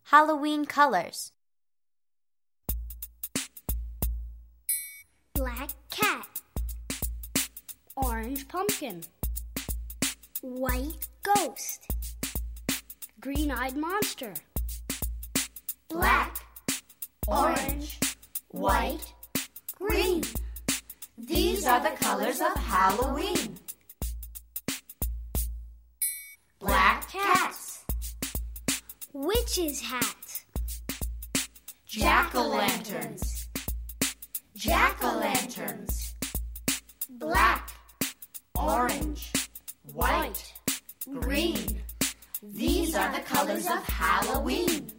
Halloween colors. Black cat, Orange pumpkin, white ghost, green-eyed monster, black, orange, white, green. These are the colors of Halloween. Black cats, witch's hat, jack-o'-lanterns, jack-o'-lanterns, black, orange, white, green. These are the colors of Halloween.